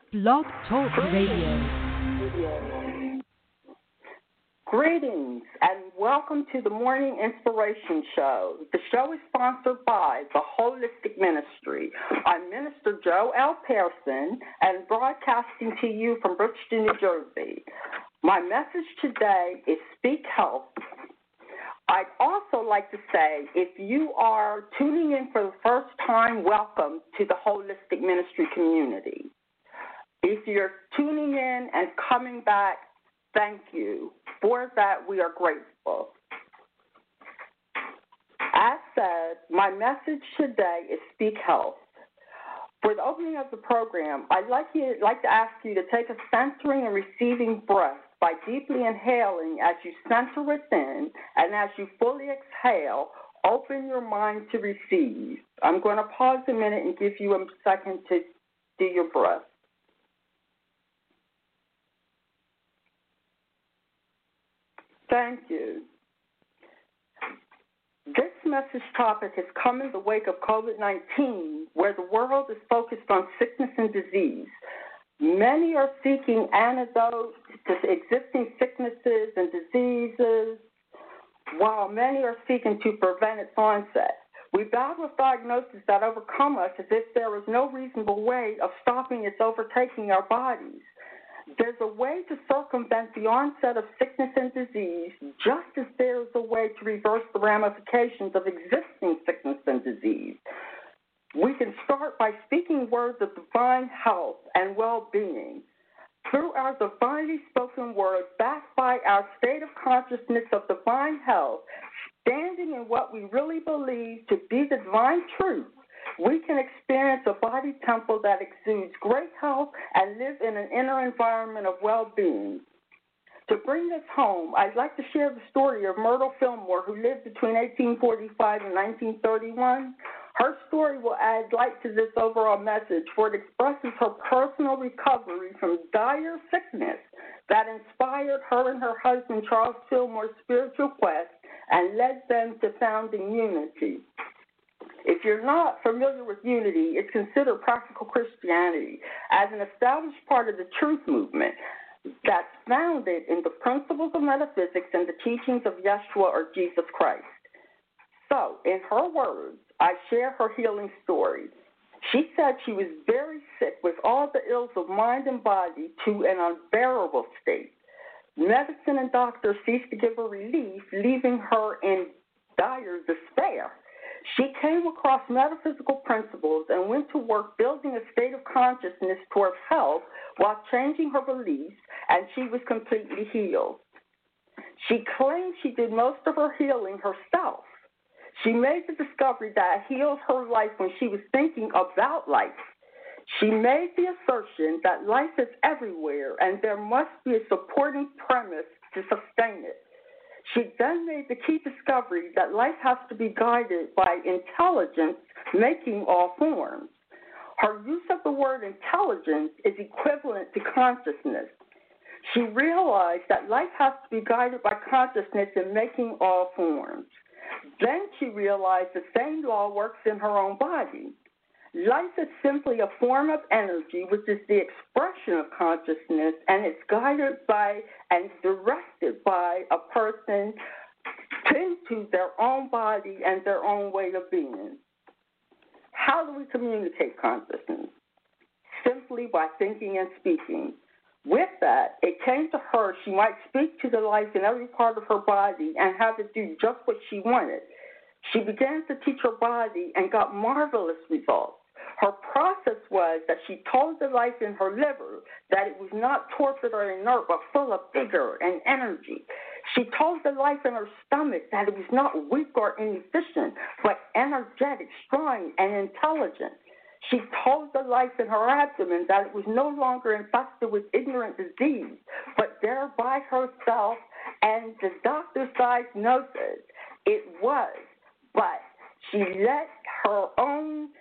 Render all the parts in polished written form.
Blog Talk Radio. Greetings and welcome to the Morning Inspiration Show. The show is sponsored by the Holistic Ministry. I'm Minister Joe L. Pearson and broadcasting to you from Bridgeton, New Jersey. My message today is Speak Health. I'd also like to say, if you are tuning in for the first time, welcome to the Holistic Ministry community. If you're tuning in and coming back, thank you. For that, we are grateful. As said, my message today is Speak Health. For the opening of the program, I'd like to ask you to take a centering and receiving breath by deeply inhaling as you center within, and as you fully exhale, open your mind to receive. I'm going to pause a minute and give you a second to do your breath. Thank you. This message topic has come in the wake of COVID-19, where the world is focused on sickness and disease. Many are seeking antidotes to existing sicknesses and diseases, while many are seeking to prevent its onset. We battle with diagnoses that overcome us as if there is no reasonable way of stopping its overtaking our bodies. There's a way to circumvent the onset of sickness and disease, just as there is a way to reverse the ramifications of existing sickness and disease. We can start by speaking words of divine health and well-being. Through our divinely spoken words, backed by our state of consciousness of divine health, standing in what we really believe to be the divine truth, we can experience a body temple that exudes great health and live in an inner environment of well-being. To bring this home, I'd like to share the story of Myrtle Fillmore, who lived between 1845 and 1931. Her story will add light to this overall message, for it expresses her personal recovery from dire sickness that inspired her and her husband, Charles Fillmore's spiritual quest and led them to founding Unity. If you're not familiar with Unity, it's considered practical Christianity as an established part of the truth movement that's founded in the principles of metaphysics and the teachings of Yeshua or Jesus Christ. So, in her words, I share her healing story. She said she was very sick with all the ills of mind and body to an unbearable state. Medicine and doctors ceased to give her relief, leaving her in dire despair. She came across metaphysical principles and went to work building a state of consciousness towards health while changing her beliefs, and she was completely healed. She claimed she did most of her healing herself. She made the discovery that healed her life when she was thinking about life. She made the assertion that life is everywhere and there must be a supporting premise to sustain it. She then made the key discovery that life has to be guided by intelligence making all forms. Her use of the word intelligence is equivalent to consciousness. She realized that life has to be guided by consciousness in making all forms. Then she realized the same law works in her own body. Life is simply a form of energy, which is the expression of consciousness, and it's guided by and directed by a person into their own body and their own way of being. How do we communicate consciousness? Simply by thinking and speaking. With that, it came to her she might speak to the life in every part of her body and have it do just what she wanted. She began to teach her body and got marvelous results. Her process was that she told the life in her liver that it was not torpid or inert, but full of vigor and energy. She told the life in her stomach that it was not weak or inefficient, but energetic, strong, and intelligent. She told the life in her abdomen that it was no longer infested with ignorant disease, but there by herself and the doctor's diagnosis it was. But she let her own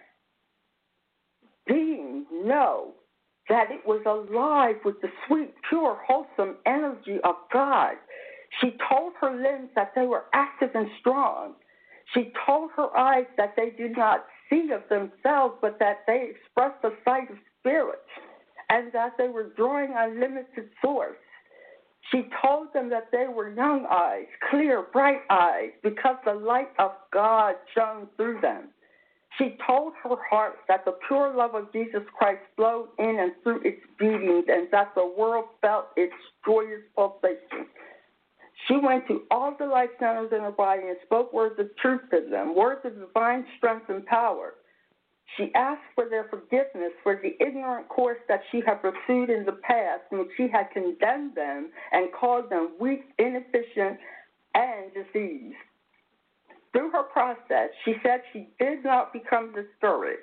being know that it was alive with the sweet, pure, wholesome energy of God. She told her limbs that they were active and strong. She told her eyes that they did not see of themselves, but that they expressed the sight of spirit. and that they were drawing unlimited source. She told them that they were young eyes, clear, bright eyes, because the light of God shone through them. She told her heart that the pure love of Jesus Christ flowed in and through its beatings, and that the world felt its joyous pulsation. She went to all the life centers in her body and spoke words of truth to them, words of divine strength and power. She asked for their forgiveness for the ignorant course that she had pursued in the past, in which she had condemned them and called them weak, inefficient, and diseased. Through her process, she said she did not become discouraged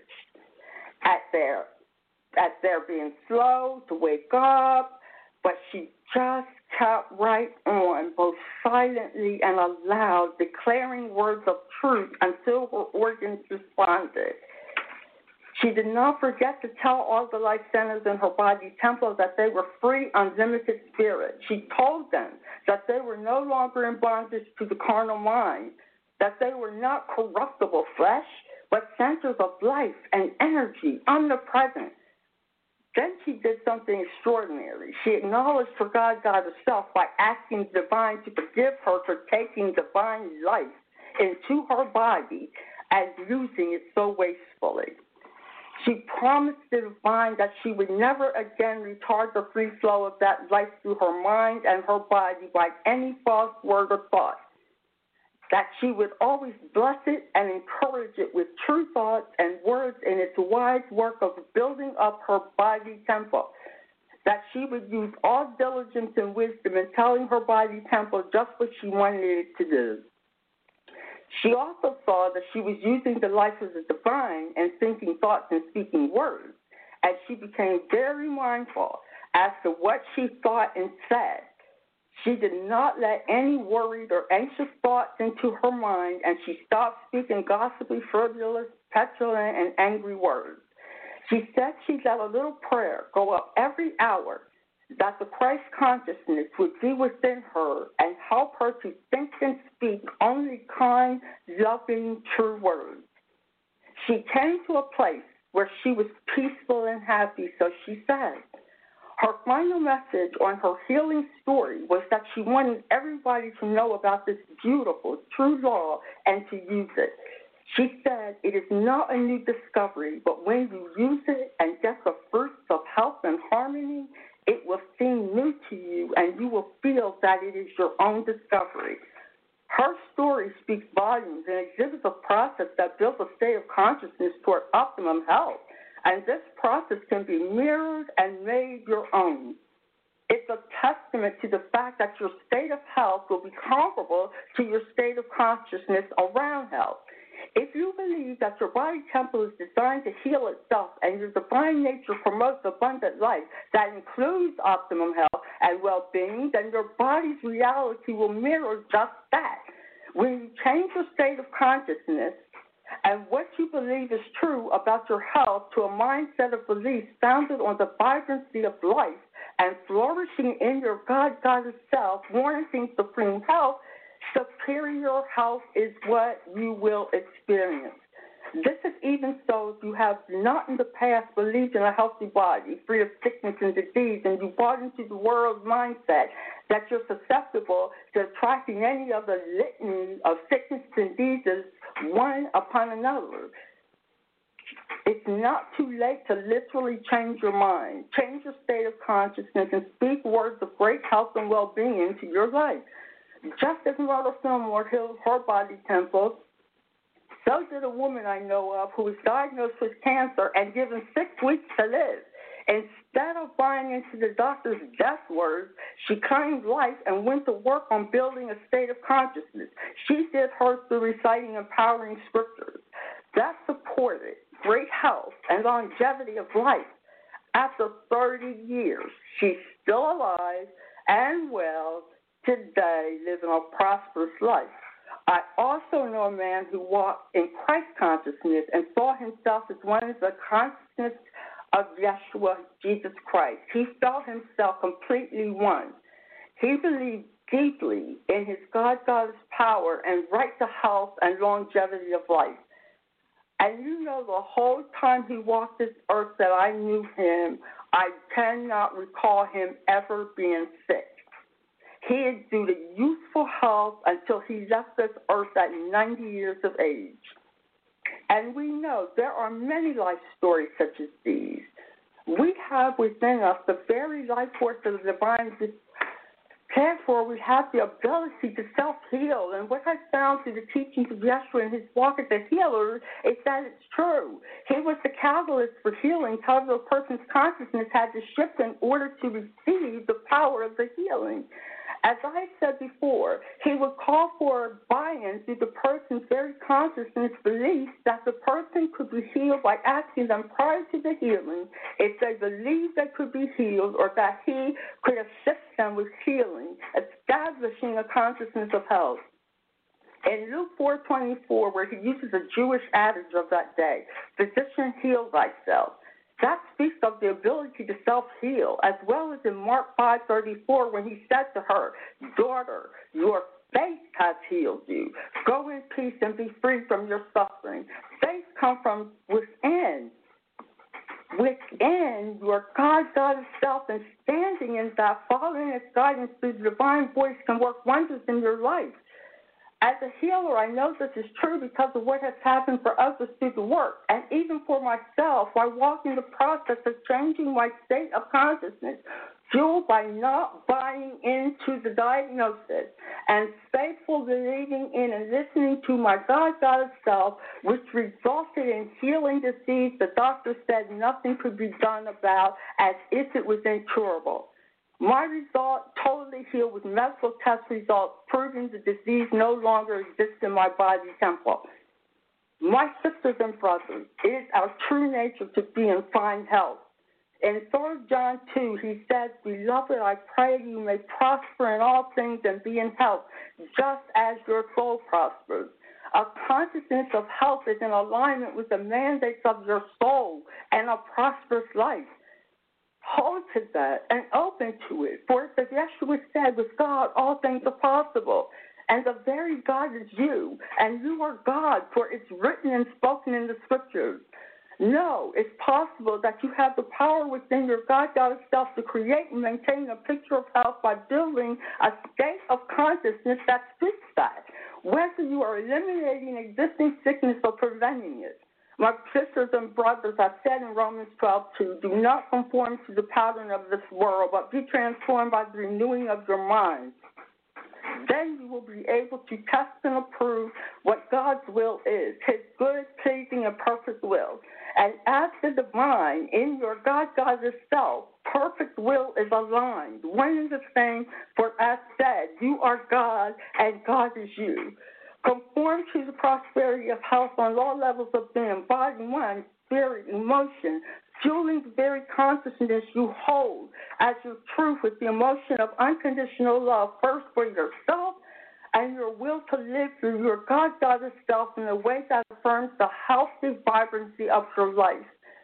at their being slow to wake up, but she just kept right on, both silently and aloud, declaring words of truth until her organs responded. She did not forget to tell all the life centers in her body temple that they were free, unlimited spirit. She told them that they were no longer in bondage to the carnal mind, that they were not corruptible flesh, but centers of life and energy, omnipresent. Then she did something extraordinary. She acknowledged her God herself by asking the divine to forgive her for taking divine life into her body and using it so wastefully. She promised the divine that she would never again retard the free flow of that life through her mind and her body by any false word or thought, that she would always bless it and encourage it with true thoughts and words in its wise work of building up her body temple, that she would use all diligence and wisdom in telling her body temple just what she wanted it to do. She also saw that she was using the life of the divine and thinking thoughts and speaking words, and she became very mindful as to what she thought and said. She did not let any worried or anxious thoughts into her mind, and she stopped speaking gossipy, frivolous, petulant, and angry words. She said she let a little prayer go up every hour, that the Christ consciousness would be within her and help her to think and speak only kind, loving, true words. She came to a place where she was peaceful and happy, so she said. Her final message on her healing story was that she wanted everybody to know about this beautiful, true law and to use it. She said it is not a new discovery, but when you use it and get the fruits of health and harmony, it will seem new to you and you will feel that it is your own discovery. Her story speaks volumes and exhibits a process that builds a state of consciousness toward optimum health. And this process can be mirrored and made your own. It's a testament to the fact that your state of health will be comparable to your state of consciousness around health. If you believe that your body temple is designed to heal itself and your divine nature promotes abundant life that includes optimum health and well-being, then your body's reality will mirror just that. When you change your state of consciousness and what you believe is true about your health to a mindset of beliefs founded on the vibrancy of life and flourishing in your God-Goddess self, warranting supreme health, superior health is what you will experience. This is even so if you have not in the past believed in a healthy body, free of sickness and disease, and you bought into the world's mindset that you're susceptible to attracting any other litany of sickness and diseases one upon another. It's not too late to literally change your mind, change your state of consciousness, and speak words of great health and well-being into your life. Just as Mother Fillmore healed her body temple, so did a woman I know of who was diagnosed with cancer and given 6 weeks to live. Instead of buying into the doctor's death words, she claimed life and went to work on building a state of consciousness. She did hers through reciting empowering scriptures. That supported great health and longevity of life. After 30 years, she's still alive and well today, living a prosperous life. I also know a man who walked in Christ consciousness and saw himself as one of the consciousness of Yeshua, Jesus Christ. He felt himself completely one. He believed deeply in his God-Goddess power and right to health and longevity of life. And you know, the whole time he walked this earth that I knew him, I cannot recall him ever being sick. He exuded youthful health until he left this earth at 90 years of age. And we know there are many life stories such as these. We have within us the very life force of the divine. Therefore, we have the ability to self-heal. And what I found through the teachings of Yeshua and his walk as a healer is that it's true. He was the catalyst for healing. However, a person's consciousness had to shift in order to receive the power of the healing. As I said before, he would call for buy-in through the person's very consciousness belief that the person could be healed by asking them prior to the healing if they believed they could be healed or that he could assist them with healing, establishing a consciousness of health. In Luke 4:24, where he uses a Jewish adage of that day, physician, heal thyself. That speaks of the ability to self-heal, as well as in Mark 5:34 when he said to her, daughter, your faith has healed you. Go in peace and be free from your suffering. Faith comes from within. Within your God-guided self, and standing in that, following its guidance through the divine voice can work wonders in your life. As a healer, I know this is true because of what has happened for others through the work, and even for myself while walking the process of changing my state of consciousness, fueled by not buying into the diagnosis and faithful believing in and listening to my God-guided self, which resulted in healing disease the doctor said nothing could be done about, as if it was incurable. My result totally healed with medical test results proving the disease no longer exists in my body temple. My sisters and brothers, it is our true nature to be in fine health. In 3 John 2, he says, Beloved, I pray you may prosper in all things and be in health, just as your soul prospers. A consciousness of health is in alignment with the mandates of your soul and a prosperous life. Hold to that and open to it. For as Yeshua said, with God all things are possible. And the very God is you, and you are God, for it's written and spoken in the scriptures. No, it's possible that you have the power within your God-guided self to create and maintain a picture of health by building a state of consciousness that fits that, whether you are eliminating existing sickness or preventing it. My sisters and brothers, I said in Romans 12:2, do not conform to the pattern of this world, but be transformed by the renewing of your mind. Then you will be able to test and approve what God's will is, his good, pleasing, and perfect will. And as the divine, in your God-guided self, perfect will is aligned, one and the same, for as said, you are God and God is you. Conform to the prosperity of health on all levels of being, body, mind, spirit, emotion, fueling the very consciousness you hold as your truth with the emotion of unconditional love, first for yourself and your will to live through your God-guided self in a way that affirms the healthy vibrancy of your life.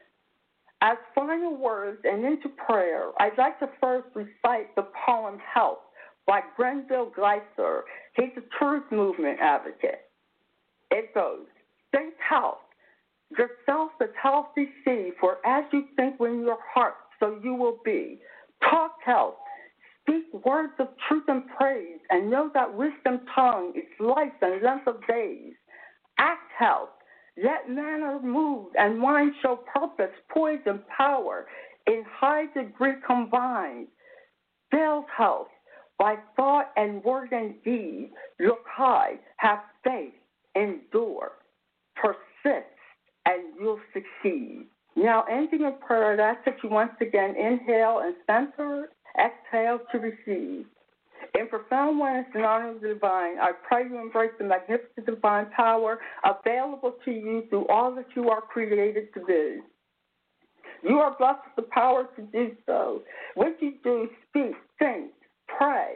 As final words and into prayer, I'd like to first recite the poem Health by Grenville Gleiser. He's a truth movement advocate. It goes, think health. Yourself is healthy seed, for as you think in your heart, so you will be. Talk health. Speak words of truth and praise, and know that wisdom tongue is life and length of days. Act health. Let manner move and mind show purpose, poise, and power in high degree combined. Build health by thought and word and deed. Look high, have faith, endure, persist, and you'll succeed. Now, ending in prayer, I ask that you once again inhale and center, exhale to receive. In profound oneness and honor of the divine, I pray you embrace the magnificent divine power available to you through all that you are created to be. You are blessed with the power to do so. What you do, speak, think, pray.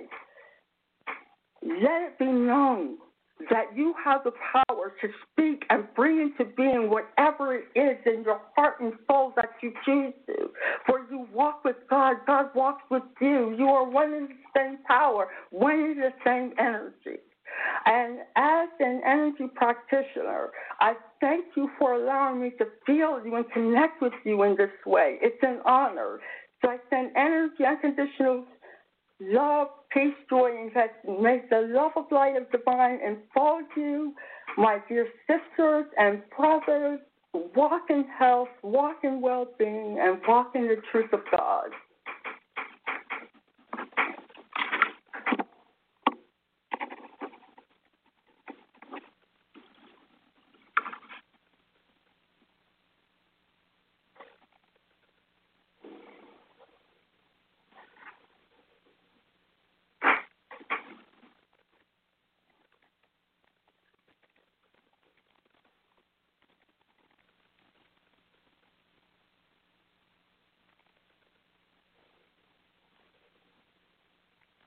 Let it be known that you have the power to speak and bring into being whatever it is in your heart and soul that you choose to. For you walk with God, God walks with you. You are one and the same power, one and the same energy. And as an energy practitioner, I thank you for allowing me to feel you and connect with you in this way. It's an honor. So I send energy, unconditional love, peace, joy, and blessing. May the love of light of divine enfold you, my dear sisters and brothers. Walk in health, walk in well-being, and walk in the truth of God.